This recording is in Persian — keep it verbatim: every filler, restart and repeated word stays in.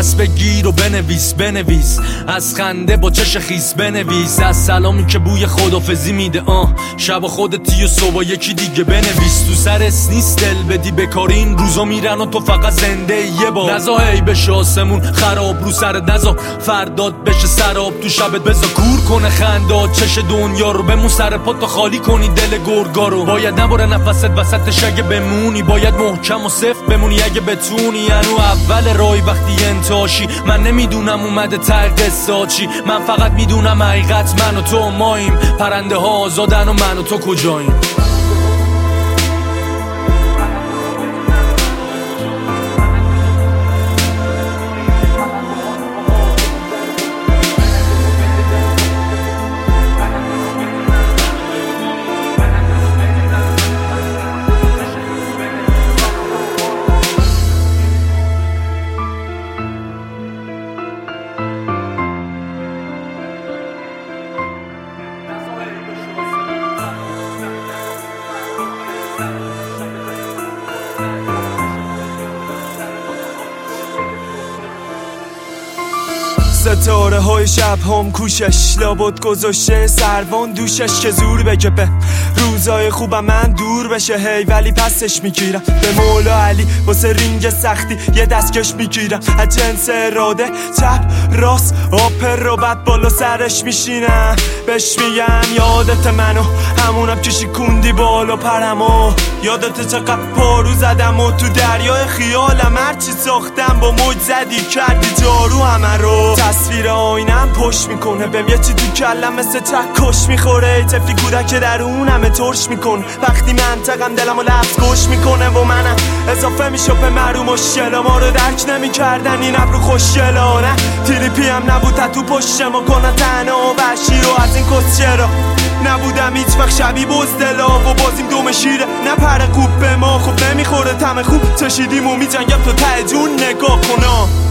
دست بگیر و بنویس بنویس از خنده با چش خیس بنویس از سلامی که بوی خدافزی میده آه شب خودتی و صبح یکی دیگه بنویس تو سرس نیست دل بدی بکاری این روزا میرن و تو فقط زنده یه بار نزا هی بشه آسمون خراب رو سرت نزا فرداد بشه سراب تو شبت بزا کور کنه خندات چش دنیا رو بمون سر پا تا خالی کنی دل گرگا رو باید نباره نفست وسطش اگه بمونی باید محکم و صفت بمونی اگه بتونی یعنی اول رای وقتی انتاشی من نمیدونم اومده ته قصه چی من فقط میدونم حقیقت من و تو ماییم پرنده ها آزادن و من و تو کجاییم ستاره های شب هم کوشش لابد گذاشته سروان دوشش که زور بگه به روزای خوبم من دور بشه هی ولی پسش میگیرم به مولا علی واسه رینگ سختی یه دستکش میگیرم از جنس اراده چپ راست آپر رو بعد بالا سرش میشینم بهش میگم یادت منو همونم که شیکوندی بالا پرمو یادت چقدر پارو زدم و تو دریای خیالم هرچی ساختم با موج زدی کردی جارو همه رو تصویر آینم پشت میکنه بهم یه چی تو کلم مثل چکش میخوره طفلی کودک که درونمه ترش میکنه وقتی منطقم دلمو لفظ گوش میکنه و منم اضافه میشه به مرو مشکلا ما رو درک نمیکردن این ابرو خوشگلا نه تریپی هم نبود تو پشت ما کنن تنها و وحشی رو از این کسچرا نبودم هیچ وقت شبیه بزدلا و بازیم دوم شیره نه پر خوب به ما خوب نمیخوره تم خوب چشیدیم و میجنگم تو ته جون نگاه کنا